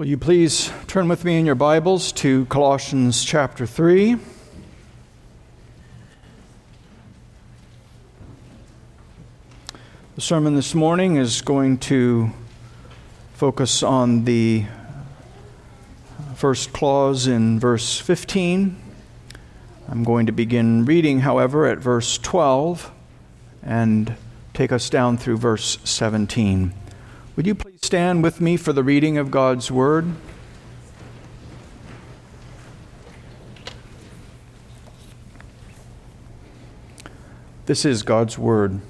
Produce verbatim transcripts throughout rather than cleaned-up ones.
Will you please turn with me in your Bibles to Colossians chapter three. The sermon this morning is going to focus on the first clause in verse fifteen. I'm going to begin reading, however, at verse twelve and take us down through verse seventeen. Would you please stand with me for the reading of God's Word? This is God's Word.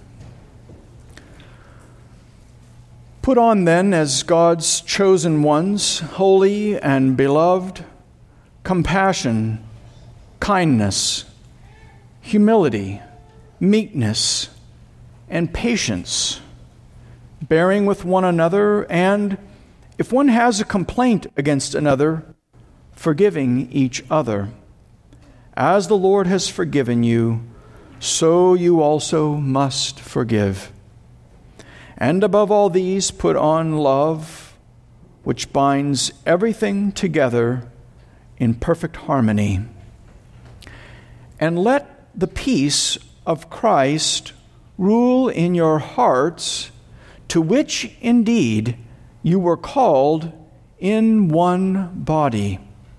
Put on then, as God's chosen ones, holy and beloved, compassion, kindness, humility, meekness, and patience, bearing with one another, and, if one has a complaint against another, forgiving each other. As the Lord has forgiven you, so you also must forgive. And above all these, put on love, which binds everything together in perfect harmony. And let the peace of Christ rule in your hearts, to which indeed you were called in one body.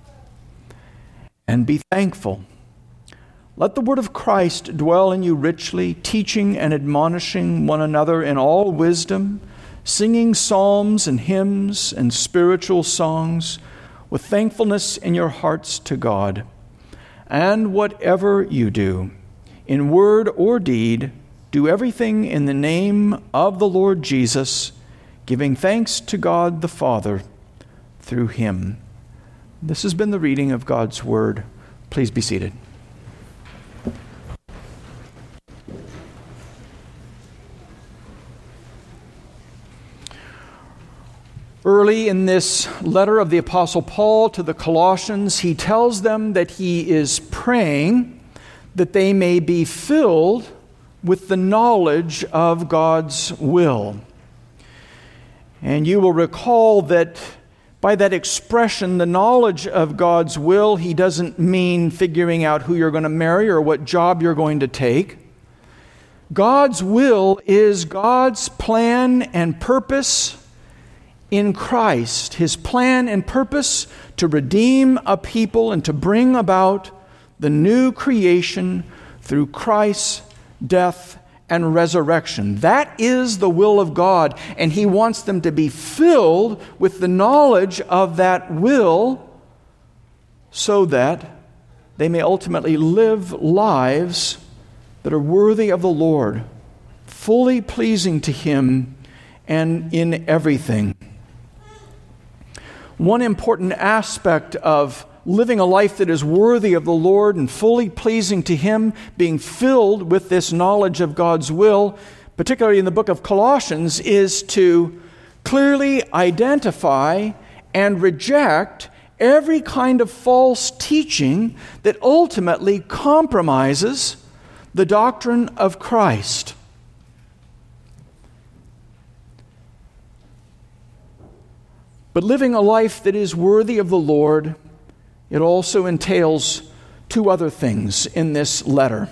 And be thankful. Let the word of Christ dwell in you richly, teaching and admonishing one another in all wisdom, singing psalms and hymns and spiritual songs with thankfulness in your hearts to God. And whatever you do, in word or deed, do everything in the name of the Lord Jesus, giving thanks to God the Father through him. This has been the reading of God's Word. Please be seated. Early in this letter of the Apostle Paul to the Colossians, he tells them that he is praying that they may be filled with the knowledge of God's will. And you will recall that by that expression, the knowledge of God's will, he doesn't mean figuring out who you're going to marry or what job you're going to take. God's will is God's plan and purpose in Christ, his plan and purpose to redeem a people and to bring about the new creation through Christ's death and resurrection. That is the will of God, and he wants them to be filled with the knowledge of that will so that they may ultimately live lives that are worthy of the Lord, fully pleasing to him and in everything. One important aspect of living a life that is worthy of the Lord and fully pleasing to him, being filled with this knowledge of God's will, particularly in the book of Colossians, is to clearly identify and reject every kind of false teaching that ultimately compromises the doctrine of Christ. But living a life that is worthy of the Lord, it also entails two other things in this letter.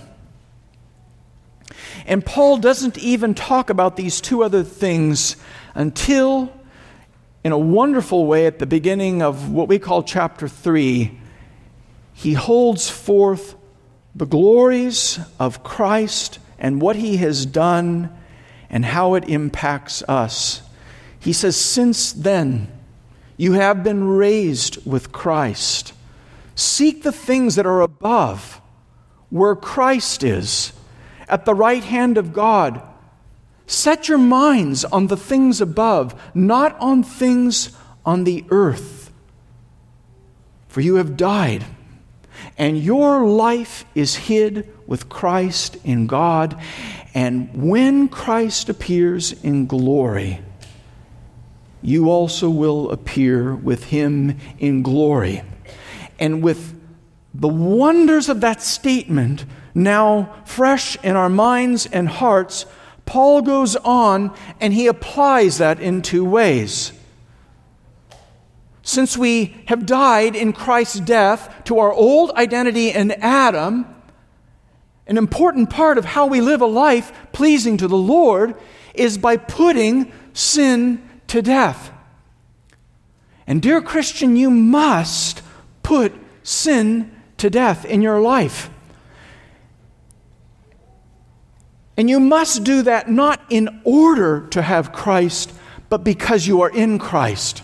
And Paul doesn't even talk about these two other things until, in a wonderful way, at the beginning of what we call chapter three, he holds forth the glories of Christ and what he has done and how it impacts us. He says, "Since then, you have been raised with Christ. Seek the things that are above, where Christ is, at the right hand of God. Set your minds on the things above, not on things on the earth. For you have died, and your life is hid with Christ in God. And when Christ appears in glory, you also will appear with him in glory." And with the wonders of that statement now fresh in our minds and hearts, Paul goes on and he applies that in two ways. Since we have died in Christ's death to our old identity in Adam, an important part of how we live a life pleasing to the Lord is by putting sin to death. And dear Christian, you must put sin to death in your life. And you must do that not in order to have Christ, but because you are in Christ.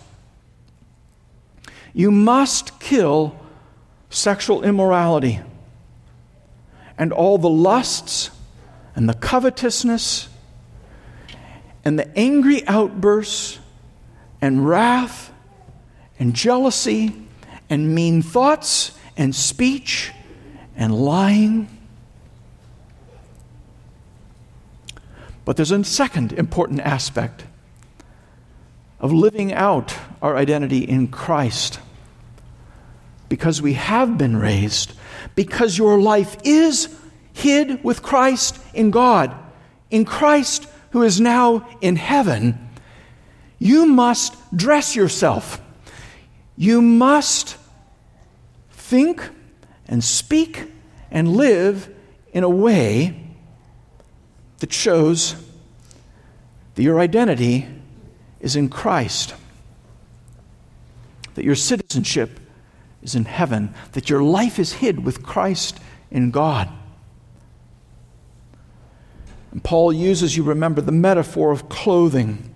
You must kill sexual immorality and all the lusts and the covetousness and the angry outbursts and wrath and jealousy and mean thoughts and speech and lying. But there's a second important aspect of living out our identity in Christ. Because we have been raised, because your life is hid with Christ in God, in Christ who is now in heaven, you must dress yourself. You must think and speak and live in a way that shows that your identity is in Christ, that your citizenship is in heaven, that your life is hid with Christ in God. And Paul uses, you remember, the metaphor of clothing.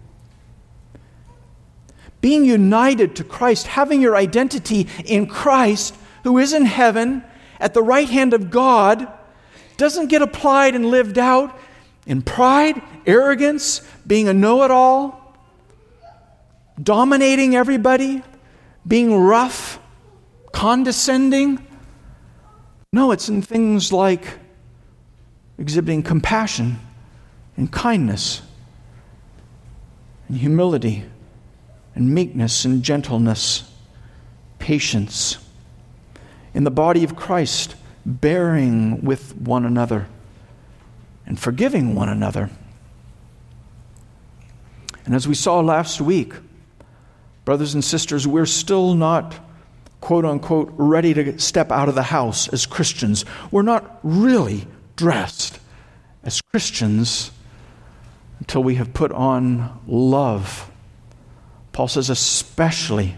Being united to Christ, having your identity in Christ, who is in heaven, at the right hand of God, doesn't get applied and lived out in pride, arrogance, being a know-it-all, dominating everybody, being rough, condescending. No, it's in things like exhibiting compassion and kindness and humility and meekness and gentleness, patience. In the body of Christ, bearing with one another and forgiving one another. And as we saw last week, brothers and sisters, we're still not, quote unquote, ready to step out of the house as Christians. We're not really dressed as Christians until we have put on love. Paul says, especially,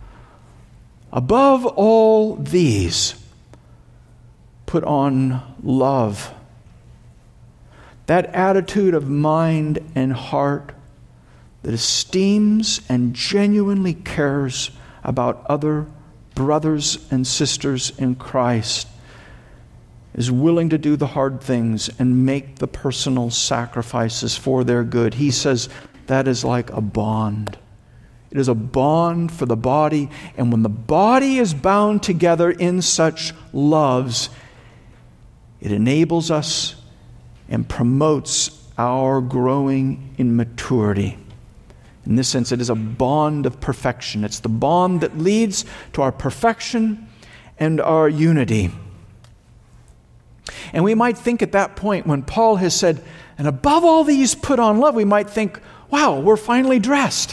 above all these, put on love. That attitude of mind and heart that esteems and genuinely cares about other brothers and sisters in Christ, is willing to do the hard things and make the personal sacrifices for their good. He says that is like a bond. It is a bond for the body, and when the body is bound together in such loves, it enables us and promotes our growing in maturity. In this sense, it is a bond of perfection. It's the bond that leads to our perfection and our unity. And we might think at that point, when Paul has said, and above all these put on love, we might think, wow, we're finally dressed.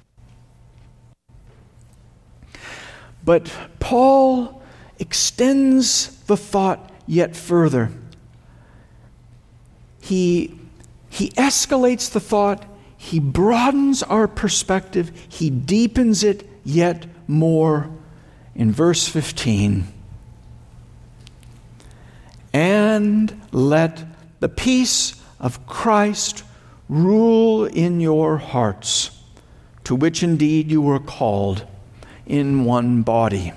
But Paul extends the thought yet further. He, he escalates the thought, he broadens our perspective, he deepens it yet more in verse fifteen. And let the peace of Christ rule in your hearts, to which indeed you were called in one body.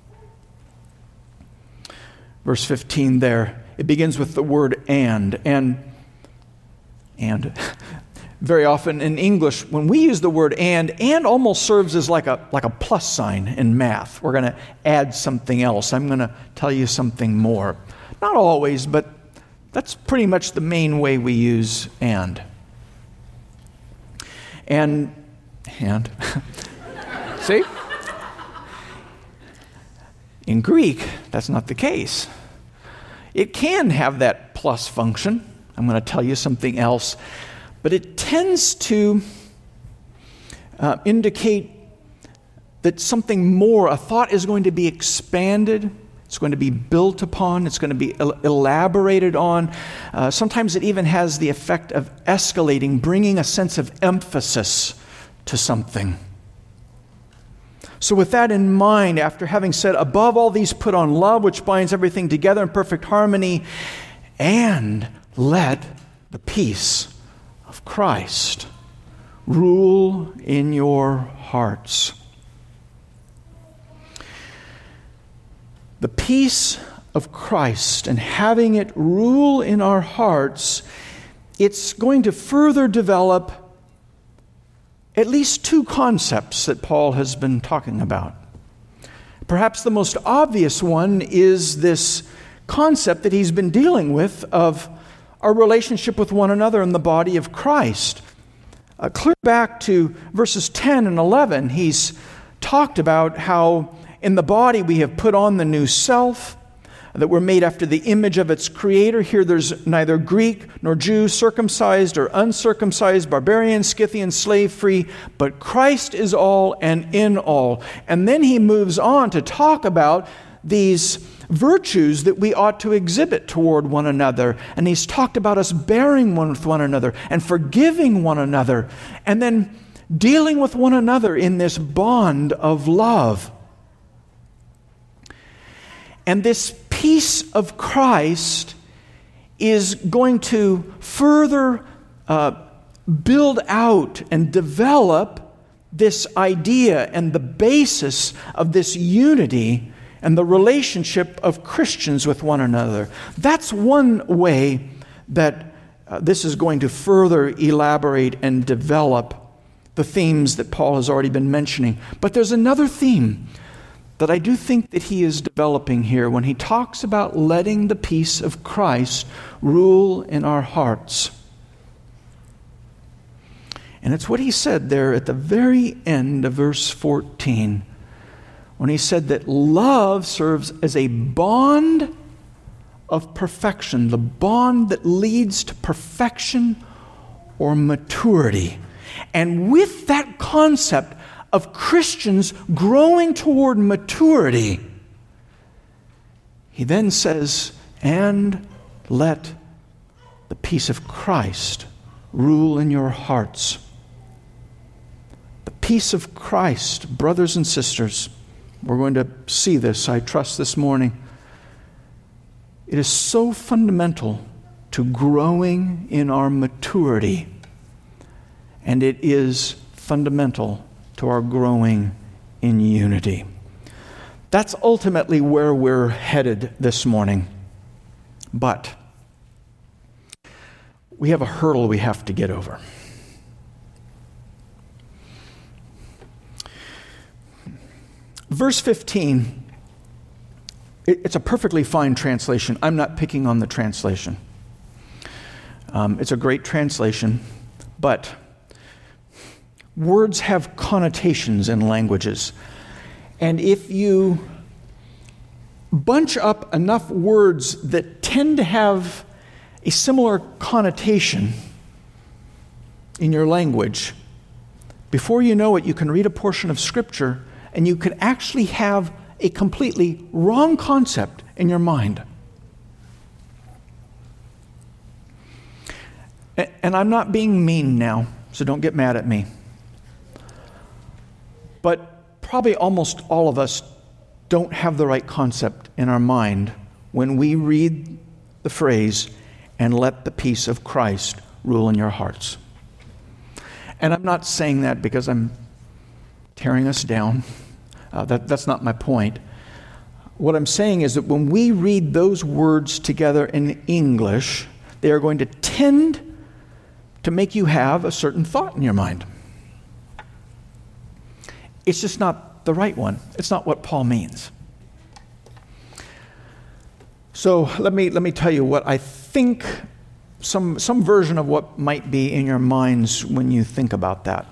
Verse fifteen there, it begins with the word and. And, and very often in English, when we use the word and, and almost serves as like a, like a plus sign in math. We're going to add something else. I'm going to tell you something more. Not always, but that's pretty much the main way we use and. And, and, see? In Greek, that's not the case. It can have that plus function. I'm going to tell you something else. But it tends to uh, indicate that something more, a thought is going to be expanded, it's going to be built upon, it's going to be el- elaborated on. Uh, sometimes it even has the effect of escalating, bringing a sense of emphasis to something. So with that in mind, after having said, above all these put on love, which binds everything together in perfect harmony, and let the peace of Christ rule in your hearts. The peace of Christ and having it rule in our hearts, it's going to further develop at least two concepts that Paul has been talking about. Perhaps the most obvious one is this concept that he's been dealing with of our relationship with one another in the body of Christ. Uh, clear back to verses ten and eleven, he's talked about how in the body we have put on the new self, that we're made after the image of its creator. Here there's neither Greek nor Jew, circumcised or uncircumcised, barbarian, Scythian, slave-free, but Christ is all and in all. And then he moves on to talk about these virtues that we ought to exhibit toward one another. And he's talked about us bearing one with one another and forgiving one another and then dealing with one another in this bond of love. And this peace of Christ is going to further uh, build out and develop this idea and the basis of this unity and the relationship of Christians with one another. That's one way that uh, this is going to further elaborate and develop the themes that Paul has already been mentioning. But there's another theme that I do think that he is developing here when he talks about letting the peace of Christ rule in our hearts. And it's what he said there at the very end of verse fourteen, when he said that love serves as a bond of perfection, the bond that leads to perfection or maturity. And with that concept of Christians growing toward maturity, he then says, and let the peace of Christ rule in your hearts. The peace of Christ, brothers and sisters, we're going to see this, I trust, this morning. It is so fundamental to growing in our maturity, and it is fundamental to our growing in unity. That's ultimately where we're headed this morning. But we have a hurdle we have to get over. Verse fifteen, it's a perfectly fine translation. I'm not picking on the translation. Um, it's a great translation, but words have connotations in languages. And if you bunch up enough words that tend to have a similar connotation in your language, before you know it, you can read a portion of Scripture and you could actually have a completely wrong concept in your mind. And I'm not being mean now, so don't get mad at me. But probably almost all of us don't have the right concept in our mind when we read the phrase, and let the peace of Christ rule in your hearts. And I'm not saying that because I'm tearing us down. Uh, that, that's not my point. What I'm saying is that when we read those words together in English, they are going to tend to make you have a certain thought in your mind. It's just not the right one. It's not what Paul means. So let me let me tell you what I think, some some version of what might be in your minds when you think about that.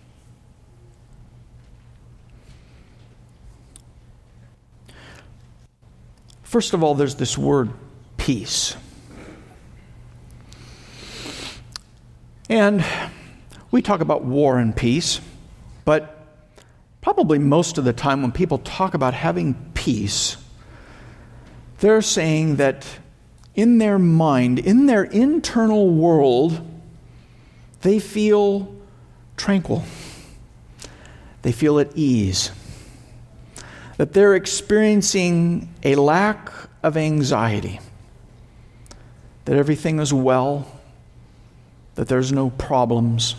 First of all, there's this word peace. And we talk about war and peace, but probably probably most of the time when people talk about having peace, they're saying that in their mind, in their internal world, they feel tranquil. They feel at ease. That they're experiencing a lack of anxiety. That everything is well. That there's no problems.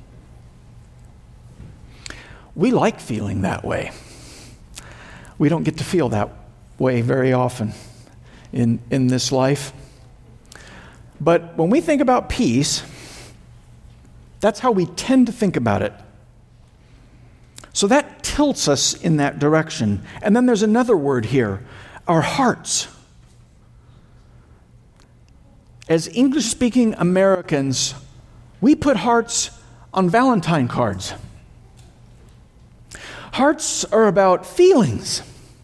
We like feeling that way. We don't get to feel that way very often in, in this life. But when we think about peace, that's how we tend to think about it. So that tilts us in that direction. And then there's another word here, our hearts. As English-speaking Americans, we put hearts on Valentine cards. Hearts are about feelings.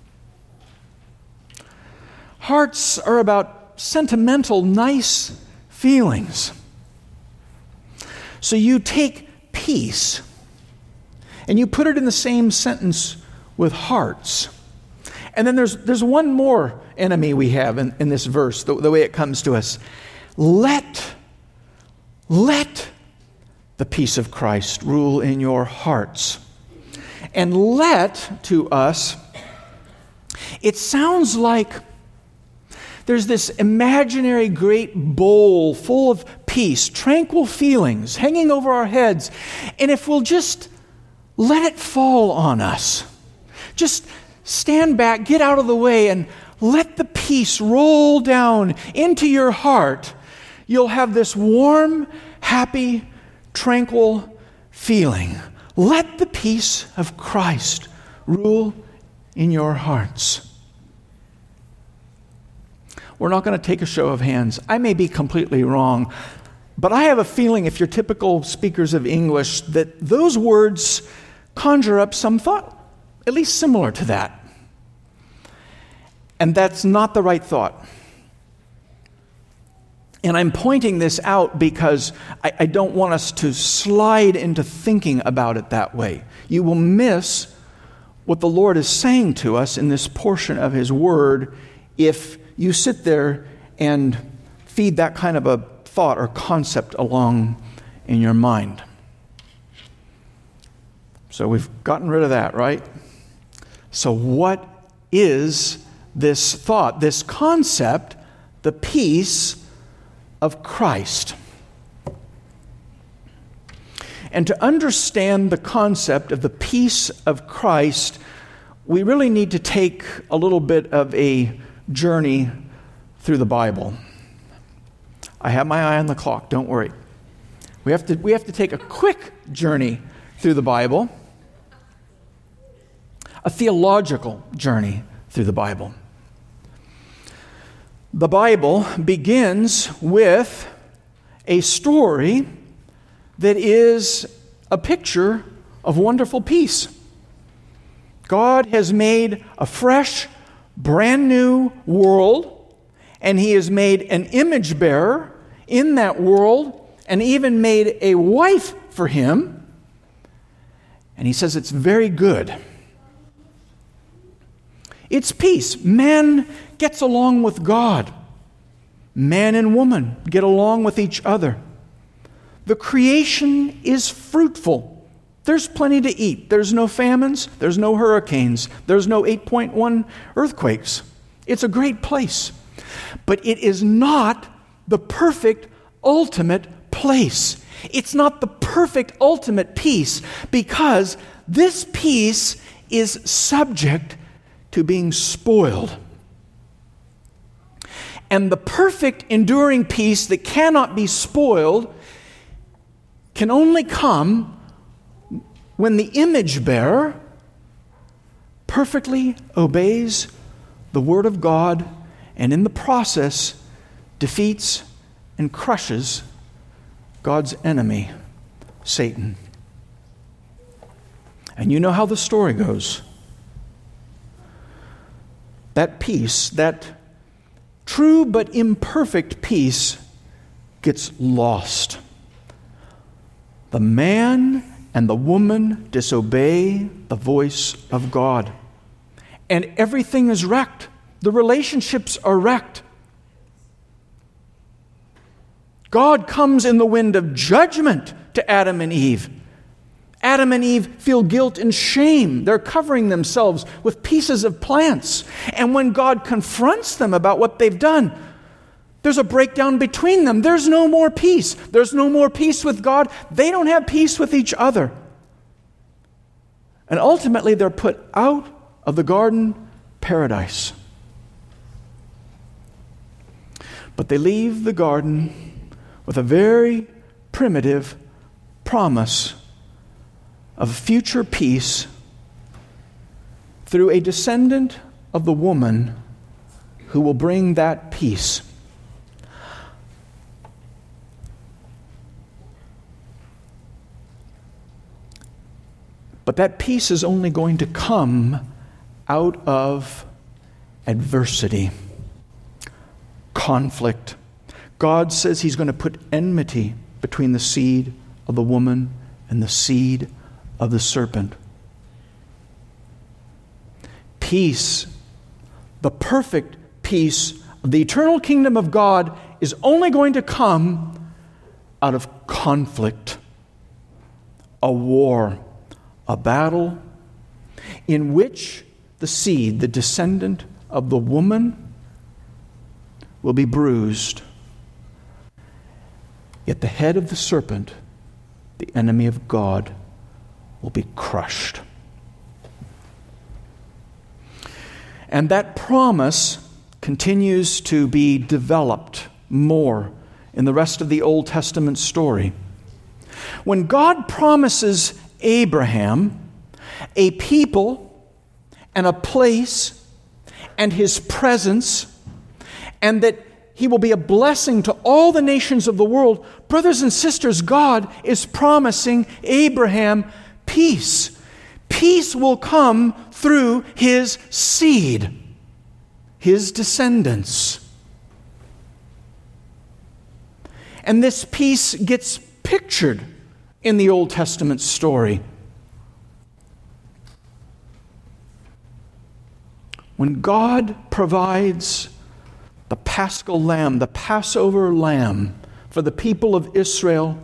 Hearts are about sentimental, nice feelings. So you take peace and you put it in the same sentence with hearts. And then there's there's one more enemy we have in, in this verse, the, the way it comes to us. Let, let the peace of Christ rule in your hearts. And let, to us, it sounds like there's this imaginary great bowl full of peace, tranquil feelings hanging over our heads. And if we'll just let it fall on us, just stand back, get out of the way, and let the peace roll down into your heart, you'll have this warm, happy, tranquil feeling. Let the peace of Christ rule in your hearts. We're not going to take a show of hands. I may be completely wrong, but I have a feeling if you're typical speakers of English that those words conjure up some thought, at least similar to that. And that's not the right thought. And I'm pointing this out because I, I don't want us to slide into thinking about it that way. You will miss what the Lord is saying to us in this portion of His Word if you sit there and feed that kind of a thought or concept along in your mind. So we've gotten rid of that, right? So what is this thought, this concept, the peace of Christ? And to understand the concept of the peace of Christ, we really need to take a little bit of a journey through the Bible. I have my eye on the clock, don't worry. We have to, we have to take a quick journey through the Bible, a theological journey through the Bible. The Bible begins with a story that is a picture of wonderful peace. God has made a fresh, brand new world, and He has made an image bearer in that world, and even made a wife for him. And He says it's very good. It's peace. Man gets along with God. Man and woman get along with each other. The creation is fruitful. There's plenty to eat. There's no famines. There's no hurricanes. There's no eight point one earthquakes. It's a great place. But it is not the perfect, ultimate place. It's not the perfect, ultimate peace, because this peace is subject to being spoiled. And the perfect, enduring peace that cannot be spoiled can only come when the image bearer perfectly obeys the Word of God and in the process defeats and crushes God's enemy, Satan. And you know how the story goes. That peace, that true but imperfect peace, gets lost. The man and the woman disobey the voice of God. And everything is wrecked. The relationships are wrecked. God comes in the wind of judgment to Adam and Eve. Adam and Eve feel guilt and shame. They're covering themselves with pieces of plants. And when God confronts them about what they've done, there's a breakdown between them. There's no more peace. There's no more peace with God. They don't have peace with each other. And ultimately, they're put out of the garden paradise. But they leave the garden with a very primitive promise of future peace through a descendant of the woman who will bring that peace. But that peace is only going to come out of adversity, conflict. God says He's going to put enmity between the seed of the woman and the seed of the serpent. Peace, the perfect peace of the eternal kingdom of God, is only going to come out of conflict, a war, a battle in which the seed, the descendant of the woman, will be bruised. Yet the head of the serpent, the enemy of God, will be crushed. And that promise continues to be developed more in the rest of the Old Testament story. When God promises Abraham a people and a place and His presence, and that He will be a blessing to all the nations of the world, brothers and sisters, God is promising Abraham peace. Peace will come through his seed, his descendants. And this peace gets pictured in the Old Testament story. When God provides the Paschal lamb, the Passover lamb for the people of Israel,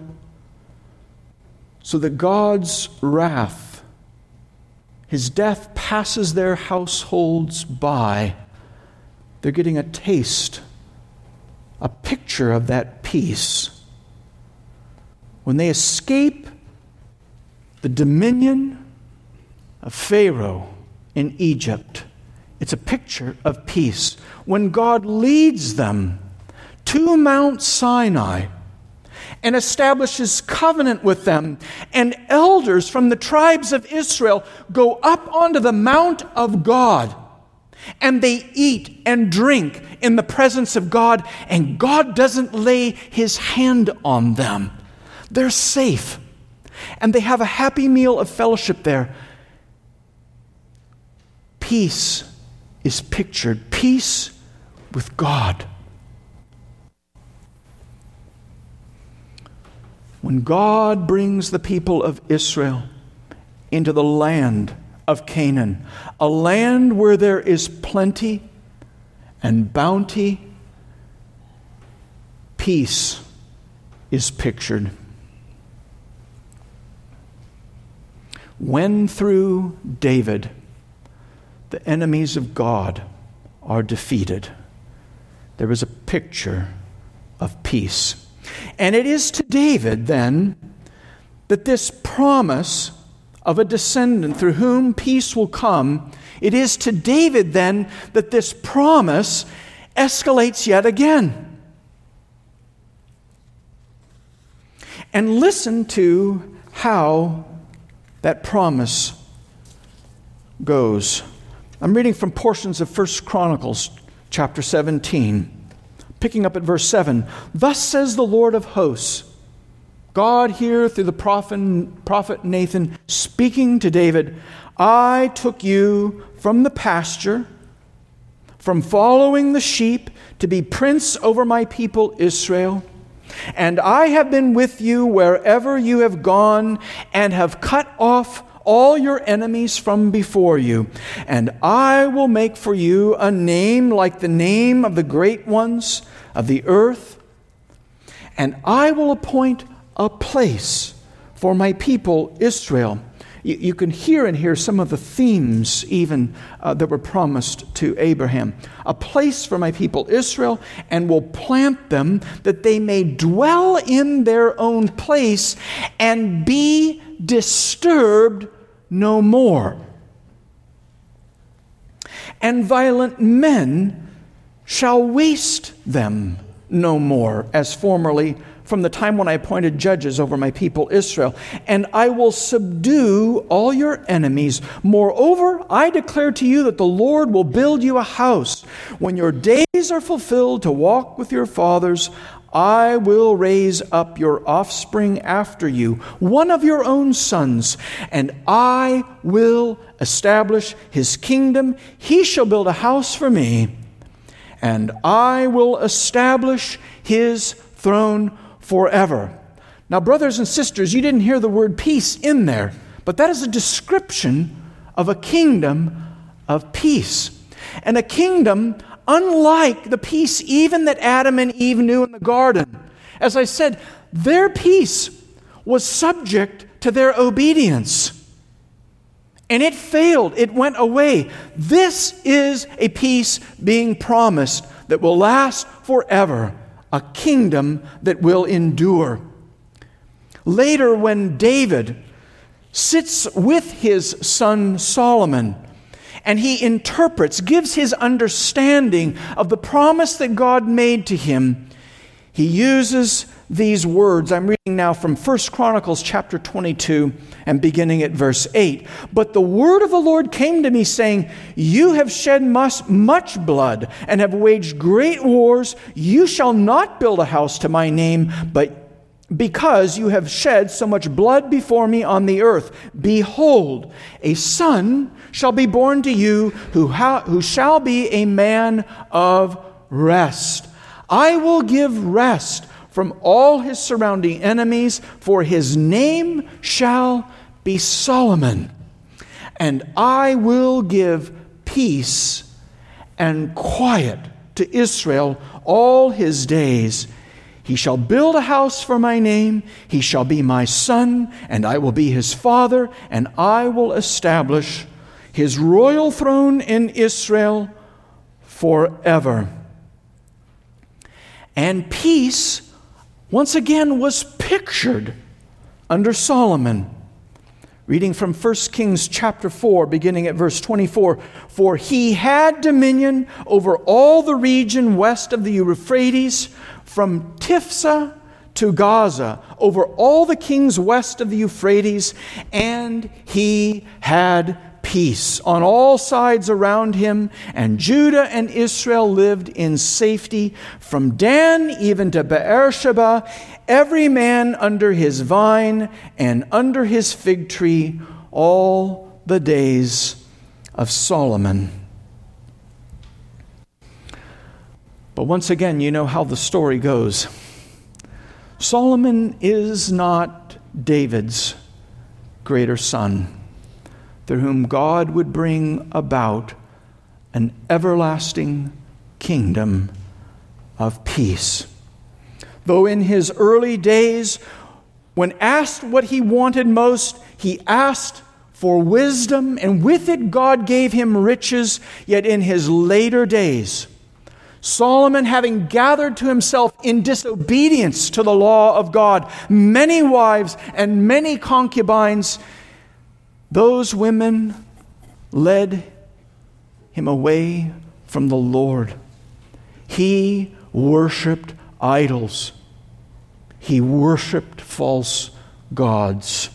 so that God's wrath, His death, passes their households by, they're getting a taste, a picture of that peace. When they escape the dominion of Pharaoh in Egypt, it's a picture of peace. When God leads them to Mount Sinai and establishes covenant with them, and elders from the tribes of Israel go up onto the Mount of God, and they eat and drink in the presence of God, and God doesn't lay His hand on them. They're safe, and they have a happy meal of fellowship there. Peace is pictured, peace with God. When God brings the people of Israel into the land of Canaan, a land where there is plenty and bounty, peace is pictured. When through David the enemies of God are defeated, there is a picture of peace. And it is to David, then, that this promise of a descendant through whom peace will come, it is to David, then, that this promise escalates yet again. And listen to how that promise goes. I'm reading from portions of First Chronicles chapter seventeen. Picking up at verse seven, "Thus says the Lord of hosts," God here through the prophet, prophet Nathan speaking to David, "I took you from the pasture, from following the sheep, to be prince over my people Israel. And I have been with you wherever you have gone, and have cut off all your enemies from before you. And I will make for you a name like the name of the great ones of the earth. And I will appoint a place for my people Israel. You, you can hear and hear some of the themes even uh, that were promised to Abraham. A place for my people Israel, and will plant them that they may dwell in their own place and be disturbed no more. And violent men shall waste them no more, as formerly from the time when I appointed judges over my people Israel. And I will subdue all your enemies. Moreover, I declare to you that the Lord will build you a house. When your days are fulfilled to walk with your fathers, I will raise up your offspring after you, one of your own sons, and I will establish his kingdom. He shall build a house for me, and I will establish his throne forever. Now, brothers and sisters, you didn't hear the word peace in there, but that is a description of a kingdom of peace. And a kingdom unlike the peace even that Adam and Eve knew in the garden. As I said, their peace was subject to their obedience. And it failed. It went away. This is a peace being promised that will last forever. A kingdom that will endure. Later, when David sits with his son Solomon, and he interprets, gives his understanding of the promise that God made to him, he uses these words. I'm reading now from First Chronicles chapter twenty-two and beginning at verse eight. But the word of the Lord came to me, saying, you have shed much, much blood and have waged great wars. You shall not build a house to my name, but because you have shed so much blood before me on the earth. Behold, a son shall be born to you, who, ha- who shall be a man of rest. I will give rest from all his surrounding enemies, for his name shall be Solomon. And I will give peace and quiet to Israel all his days. He shall build a house for my name. He shall be my son, and I will be his father, and I will establish his royal throne in Israel forever. And peace, once again, was pictured under Solomon. Reading from First Kings chapter four, beginning at verse twenty-four. For he had dominion over all the region west of the Euphrates, from Tiphsah to Gaza, over all the kings west of the Euphrates, and he had peace on all sides around him, and Judah and Israel lived in safety from Dan even to Beersheba, every man under his vine and under his fig tree, all the days of Solomon. But once again, you know how the story goes. Solomon is not David's greater son, through whom God would bring about an everlasting kingdom of peace. Though in his early days, when asked what he wanted most, he asked for wisdom, and with it God gave him riches, yet in his later days, Solomon, having gathered to himself in disobedience to the law of God many wives and many concubines, those women led him away from the Lord. He worshiped idols. He worshiped false gods.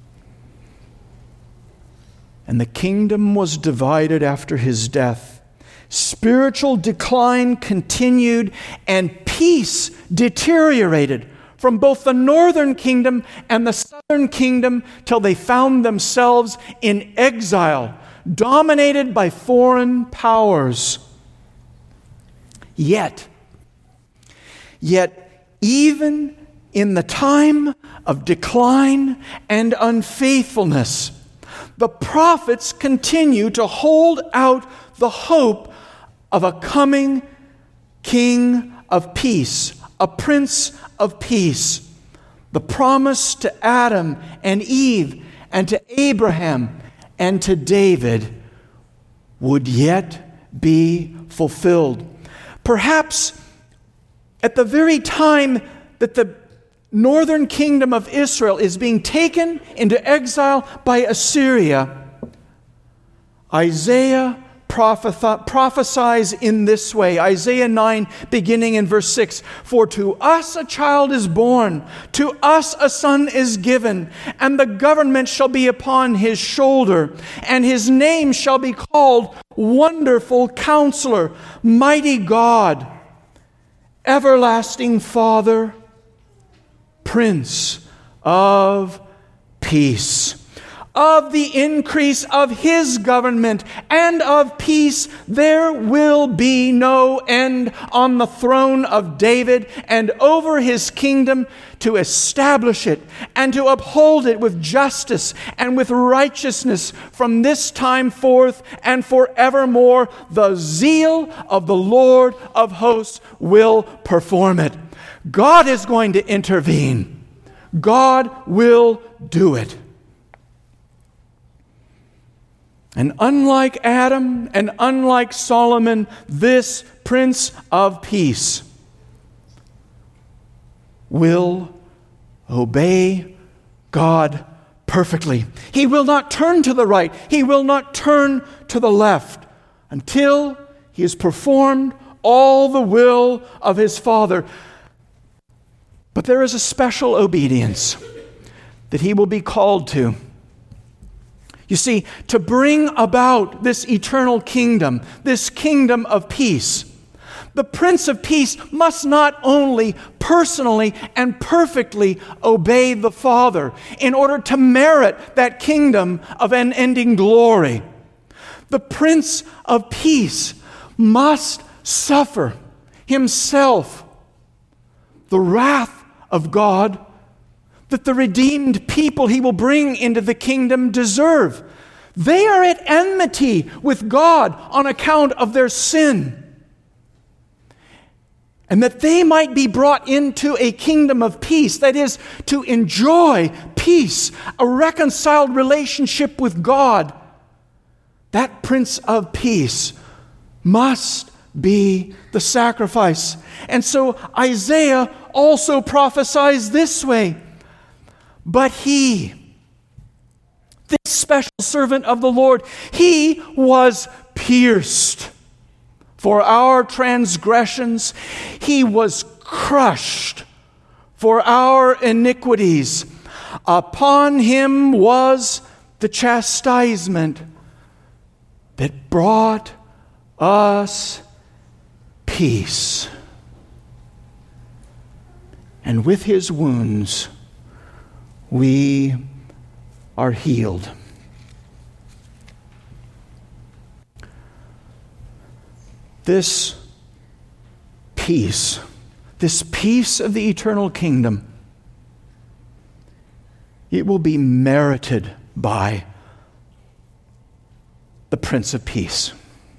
And the kingdom was divided after his death. Spiritual decline continued, and peace deteriorated from both the northern kingdom and the southern kingdom till they found themselves in exile, dominated by foreign powers. Yet, yet even in the time of decline and unfaithfulness, the prophets continue to hold out the hope of a coming King of peace, a Prince of peace. The promise to Adam and Eve and to Abraham and to David would yet be fulfilled. Perhaps at the very time that the northern kingdom of Israel is being taken into exile by Assyria, Isaiah prophet- prophesies in this way. Isaiah nine, beginning in verse six, "For to us a child is born, to us a son is given, and the government shall be upon his shoulder, and his name shall be called Wonderful Counselor, Mighty God, Everlasting Father, Prince of Peace. Of the increase of his government and of peace there will be no end on the throne of David and over his kingdom, to establish it and to uphold it with justice and with righteousness from this time forth and forevermore. The zeal of the Lord of hosts will perform it." God is going to intervene. God will do it. And unlike Adam and unlike Solomon, this Prince of Peace will obey God perfectly. He will not turn to the right. He will not turn to the left until he has performed all the will of his Father. But there is a special obedience that he will be called to. You see, to bring about this eternal kingdom, this kingdom of peace, the Prince of Peace must not only personally and perfectly obey the Father in order to merit that kingdom of unending glory. The Prince of Peace must suffer himself the wrath of God that the redeemed people he will bring into the kingdom deserve. They are at enmity with God on account of their sin. And that they might be brought into a kingdom of peace, that is, to enjoy peace, a reconciled relationship with God, that Prince of Peace must be the sacrifice. And so Isaiah also prophesies this way: "But he," this special servant of the Lord, "he was pierced for our transgressions. He was crushed for our iniquities. Upon him was the chastisement that brought us peace. And with his wounds we are healed." This peace, this peace of the eternal kingdom, it will be merited by the Prince of Peace.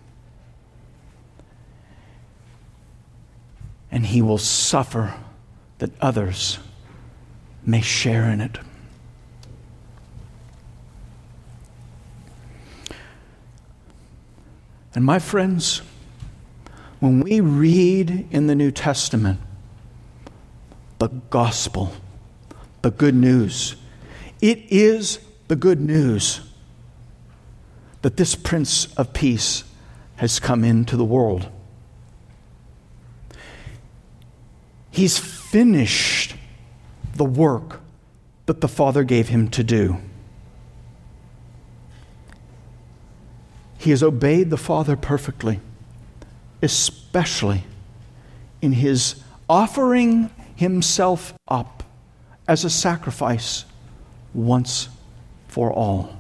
And he will suffer that others may share in it. And my friends, when we read in the New Testament the gospel, the good news, it is the good news that this Prince of Peace has come into the world. He's finished the work that the Father gave him to do. He has obeyed the Father perfectly, especially in his offering himself up as a sacrifice once for all.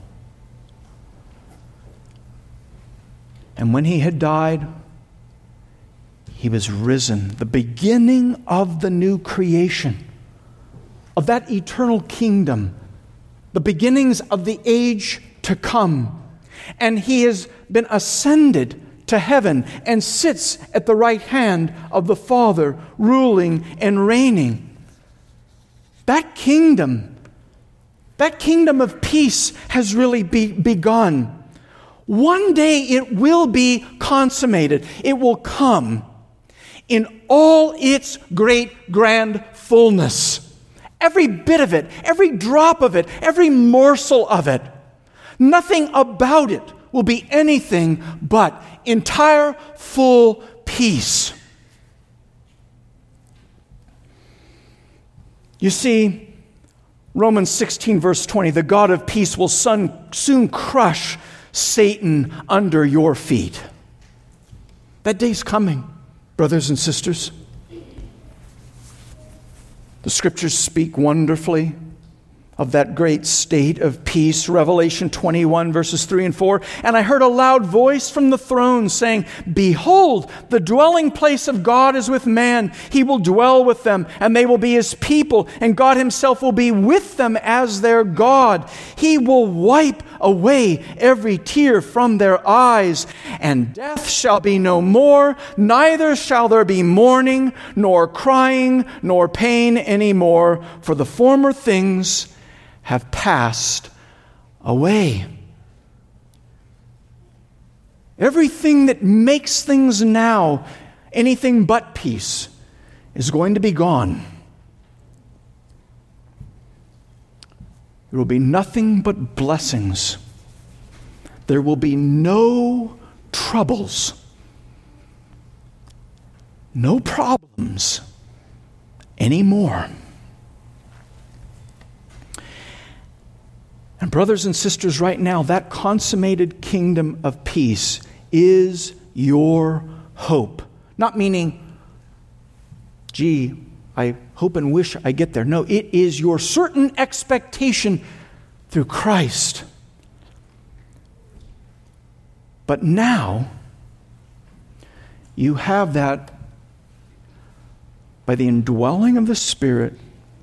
And when he had died, He was risen, the beginning of the new creation, of that eternal kingdom, the beginnings of the age to come. And He has been ascended to heaven and sits at the right hand of the Father, ruling and reigning. That kingdom, that kingdom of peace has really be, begun. One day it will be consummated. It will come in all its great, grand fullness. Every bit of it, every drop of it, every morsel of it. Nothing about it will be anything but entire, full peace. You see, Romans sixteen, verse twenty, the God of peace will soon crush Satan under your feet. That day's coming, brothers and sisters. The Scriptures speak wonderfully of that great state of peace. Revelation twenty-one, verses three and four. And I heard a loud voice from the throne saying, Behold, the dwelling place of God is with man. He will dwell with them, and they will be His people, and God Himself will be with them as their God. He will wipe away every tear from their eyes, and death shall be no more, neither shall there be mourning, nor crying, nor pain any more, for the former things have passed away. Everything that makes things now anything but peace is going to be gone. There will be nothing but blessings. There will be no troubles, no problems anymore. And brothers and sisters, right now, that consummated kingdom of peace is your hope. Not meaning, gee, I hope and wish I get there. No, it is your certain expectation through Christ. But now, you have that by the indwelling of the Spirit,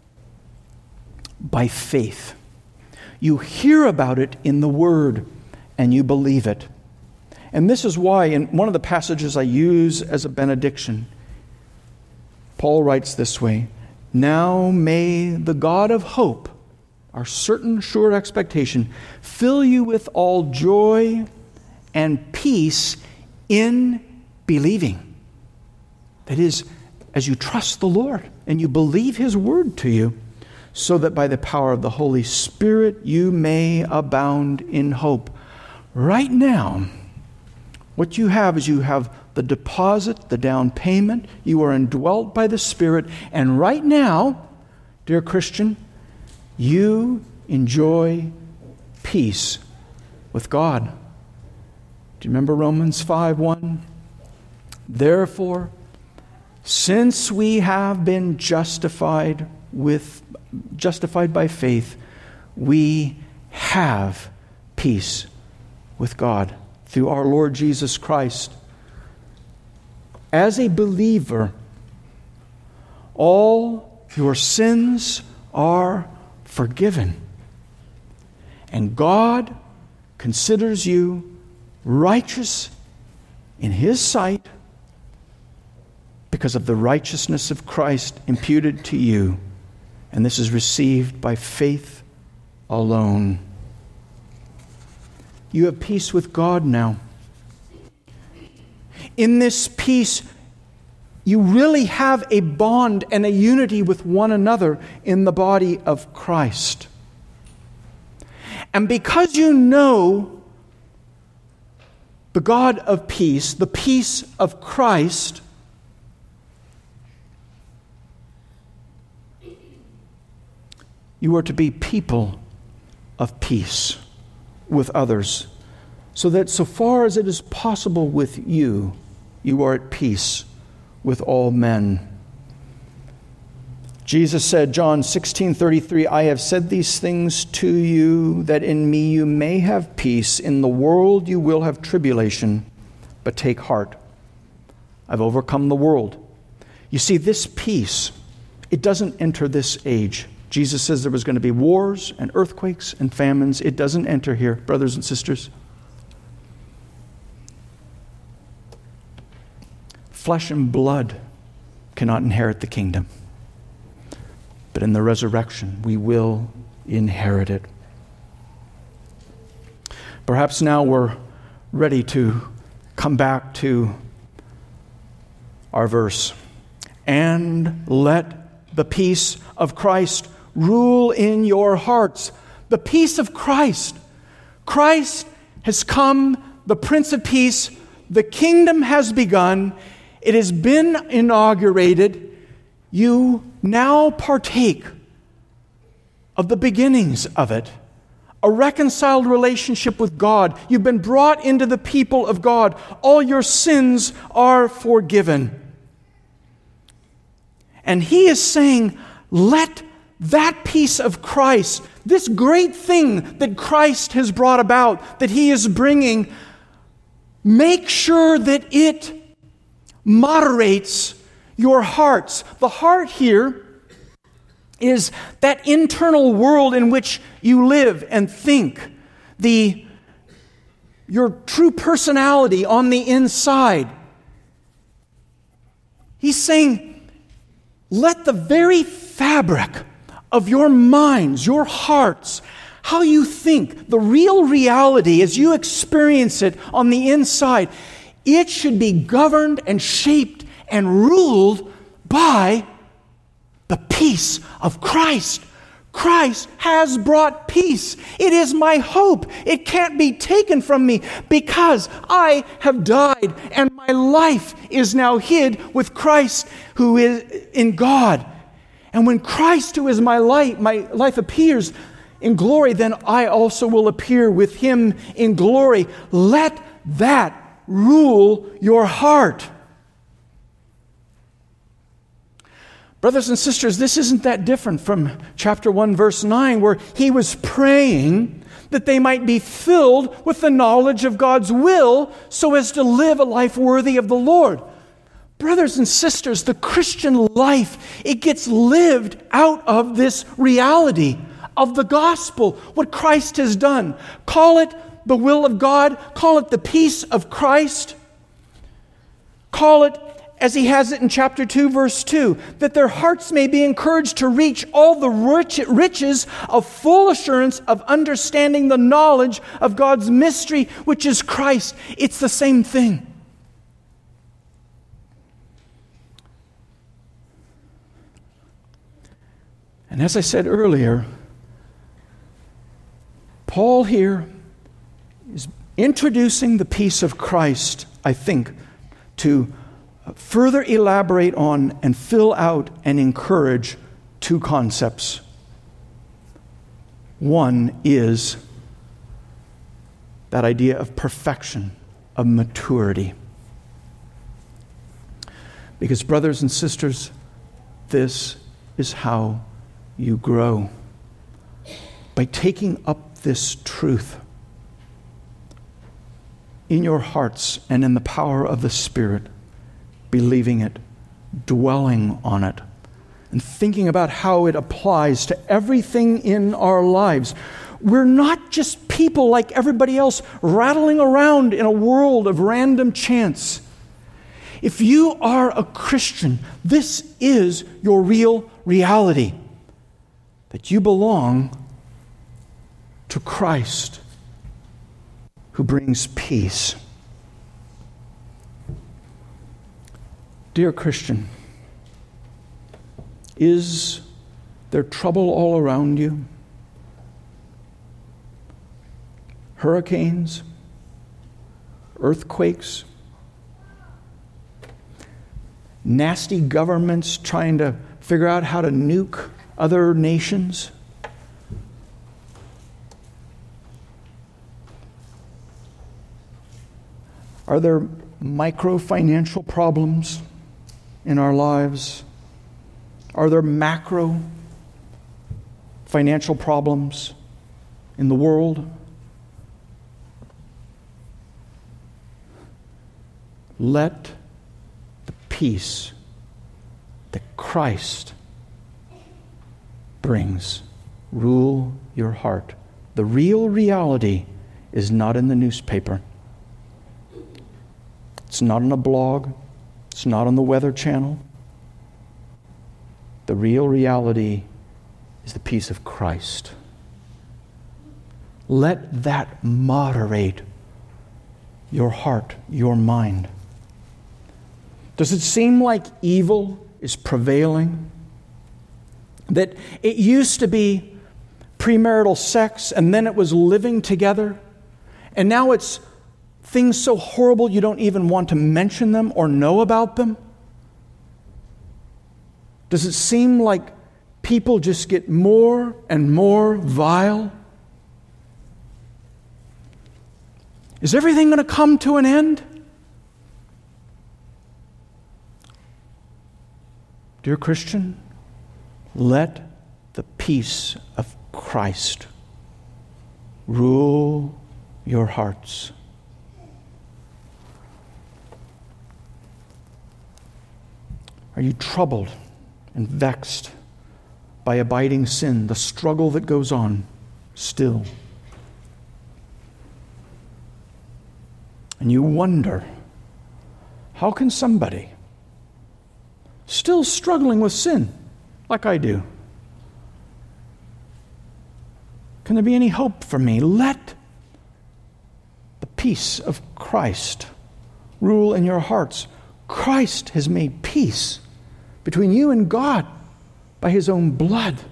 by faith. You hear about it in the Word, and you believe it. And this is why, in one of the passages I use as a benediction, Paul writes this way, Now may the God of hope, our certain sure expectation, fill you with all joy and peace in believing. That is, as you trust the Lord and you believe His word to you, so that by the power of the Holy Spirit you may abound in hope. Right now, what you have is you have the deposit, the down payment. You are indwelt by the Spirit. And right now, dear Christian, you enjoy peace with God. Do you remember Romans five one? Therefore, since we have been justified with justified by faith, we have peace with God through our Lord Jesus Christ. As a believer, all your sins are forgiven. And God considers you righteous in His sight because of the righteousness of Christ imputed to you. And this is received by faith alone. You have peace with God now. In this peace, you really have a bond and a unity with one another in the body of Christ. And because you know the God of peace, the peace of Christ, you are to be people of peace with others, so that so far as it is possible with you, you are at peace with all men. Jesus said, John sixteen thirty-three, I have said these things to you, that in me you may have peace. In the world you will have tribulation, but take heart. I've overcome the world. You see, this peace, it doesn't enter this age. Jesus says there was going to be wars and earthquakes and famines. It doesn't enter here, brothers and sisters. Flesh and blood cannot inherit the kingdom. But in the resurrection, we will inherit it. Perhaps now we're ready to come back to our verse. And let the peace of Christ rule in your hearts. The peace of Christ. Christ has come, the Prince of Peace. The kingdom has begun. It has been inaugurated. You now partake of the beginnings of it. A reconciled relationship with God. You've been brought into the people of God. All your sins are forgiven. And he is saying, let that peace of Christ, this great thing that Christ has brought about, that he is bringing, make sure that it moderates your hearts. The heart here is that internal world in which you live and think, the your true personality on the inside. He's saying, let the very fabric of your minds, your hearts, how you think, the real reality as you experience it on the inside, it should be governed and shaped and ruled by the peace of Christ. Christ has brought peace. It is my hope. It can't be taken from me because I have died and my life is now hid with Christ who is in God. And when Christ, who is my light, my life appears in glory, then I also will appear with him in glory. Let that rule your heart. Brothers and sisters, this isn't that different from chapter one, verse nine, where he was praying that they might be filled with the knowledge of God's will so as to live a life worthy of the Lord. Brothers and sisters, the Christian life, it gets lived out of this reality of the gospel, what Christ has done. Call it the will of God, call it the peace of Christ, call it as he has it in chapter two, verse two, that their hearts may be encouraged to reach all the rich, riches of full assurance of understanding the knowledge of God's mystery, which is Christ. It's the same thing. And as I said earlier, Paul here is introducing the peace of Christ, I think, to further elaborate on and fill out and encourage two concepts. One is that idea of perfection, of maturity. Because, brothers and sisters, this is how you grow. By taking up this truth in your hearts and in the power of the Spirit, believing it, dwelling on it, and thinking about how it applies to everything in our lives. We're not just people like everybody else rattling around in a world of random chance. If you are a Christian, this is your real reality, that you belong to Christ who brings peace. Dear Christian, is there trouble all around you? Hurricanes? Earthquakes? Nasty governments trying to figure out how to nuke other nations? Are there micro-financial problems in our lives? Are there macro financial problems in the world? Let peace that Christ brings rule your heart. The real reality is not in the newspaper. It's not on a blog. It's not on the Weather Channel. The real reality is the peace of Christ. Let that moderate your heart, your mind. Does it seem like evil is prevailing? That it used to be premarital sex and then it was living together, and now it's things so horrible you don't even want to mention them or know about them? Does it seem like people just get more and more vile? Is everything going to come to an end? Dear Christian, let the peace of Christ rule your hearts. Are you troubled and vexed by abiding sin, the struggle that goes on still? And you wonder, how can somebody still struggling with sin like I do, can there be any hope for me? Let the peace of Christ rule in your hearts. Christ has made peace between you and God by His own blood.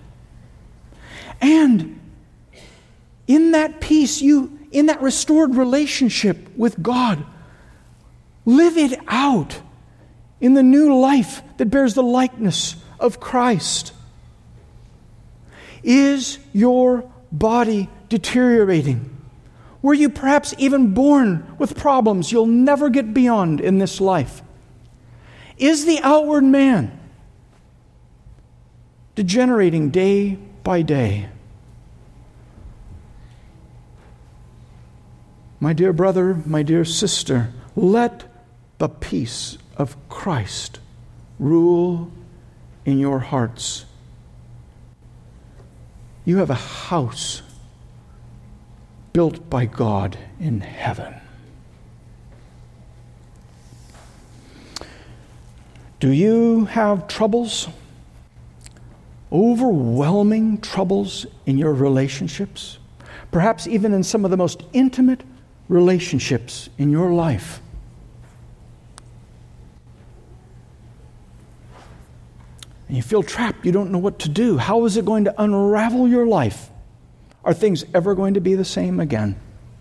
And in that peace, you, in that restored relationship with God, live it out in the new life that bears the likeness of Christ. Is your body deteriorating? Were you perhaps even born with problems you'll never get beyond in this life? Is the outward man degenerating day by day? My dear brother, my dear sister, let the peace of Christ rule in your hearts. You have a house built by God in heaven. Do you have troubles? Overwhelming troubles in your relationships? Perhaps even in some of the most intimate relationships in your life? And you feel trapped, you don't know what to do. How is it going to unravel your life? Are things ever going to be the same again?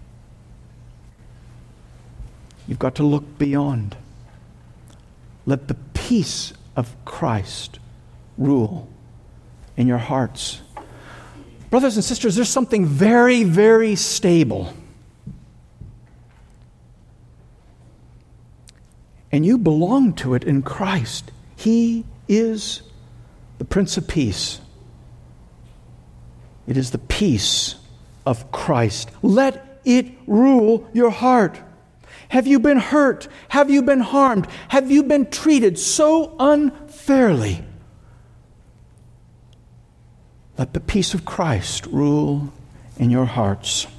You've got to look beyond. Let the peace of Christ rule in your hearts. Brothers and sisters, there's something very, very stable. And you belong to it in Christ. He is the Prince of Peace. It is the peace of Christ. Let it rule your heart. Have you been hurt? Have you been harmed? Have you been treated so unfairly? Let the peace of Christ rule in your hearts.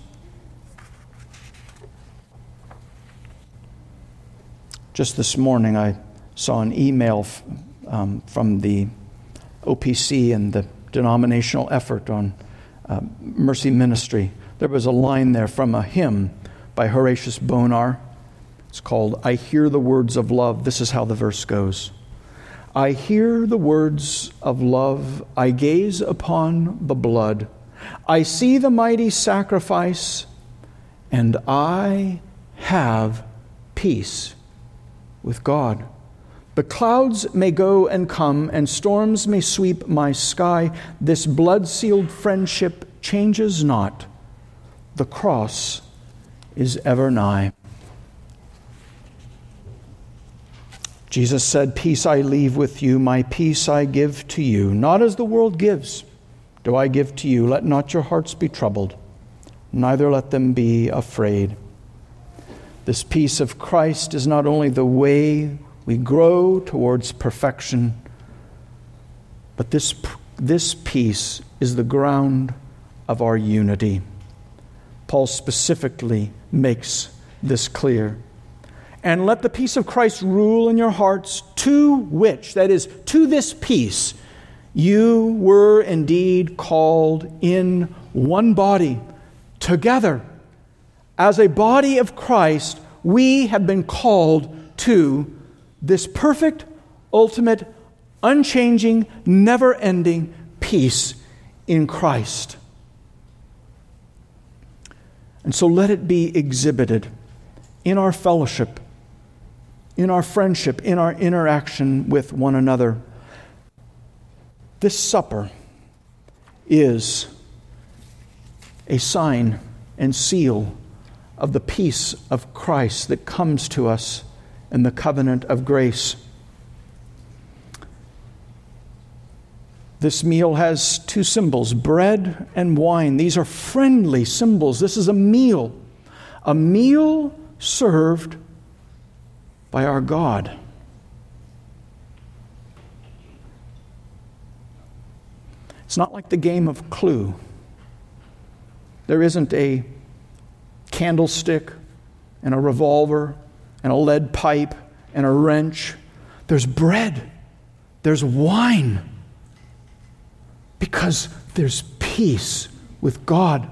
Just this morning, I saw an email f- um, from the O P C and the denominational effort on uh, mercy ministry. There was a line there from a hymn by Horatius Bonar. It's called, "I Hear the Words of Love." This is how the verse goes. I hear the words of love. I gaze upon the blood. I see the mighty sacrifice, and I have peace with God. The clouds may go and come, and storms may sweep my sky. This blood-sealed friendship changes not. The cross is ever nigh. Jesus said, "Peace I leave with you, my peace I give to you. Not as the world gives, do I give to you. Let not your hearts be troubled, neither let them be afraid." This peace of Christ is not only the way We grow towards perfection. But this, this peace is the ground of our unity. Paul specifically makes this clear. And let the peace of Christ rule in your hearts, to which, that is, to this peace, you were indeed called in one body, together. As a body of Christ, we have been called to this perfect, ultimate, unchanging, never-ending peace in Christ. And so let it be exhibited in our fellowship, in our friendship, in our interaction with one another. This supper is a sign and seal of the peace of Christ that comes to us in the covenant of grace. This meal has two symbols, bread and wine. These are friendly symbols. This is a meal, a meal served by our God. It's not like the game of Clue. There isn't a candlestick and a revolver and a lead pipe and a wrench. There's bread. There's wine. Because there's peace with God.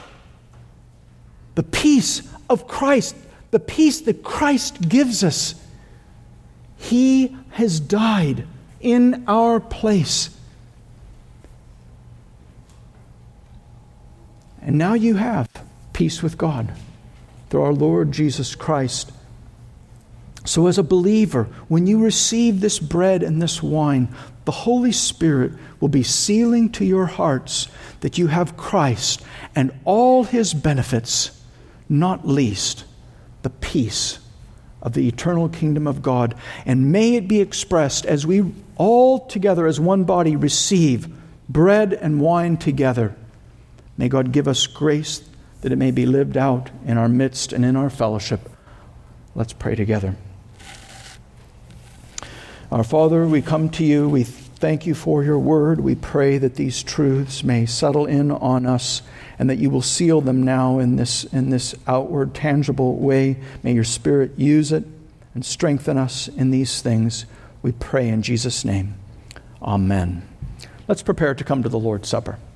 The peace of Christ. The peace that Christ gives us. He has died in our place. And now you have peace with God through our Lord Jesus Christ. So as a believer, when you receive this bread and this wine, the Holy Spirit will be sealing to your hearts that you have Christ and all His benefits, not least the peace of the eternal kingdom of God. And may it be expressed as we all together as one body receive bread and wine together. May God give us grace that it may be lived out in our midst and in our fellowship. Let's pray together. Our Father, we come to you. We thank you for your word. We pray that these truths may settle in on us and that you will seal them now in this, in this outward, tangible way. May your Spirit use it and strengthen us in these things. We pray in Jesus' name. Amen. Let's prepare to come to the Lord's Supper.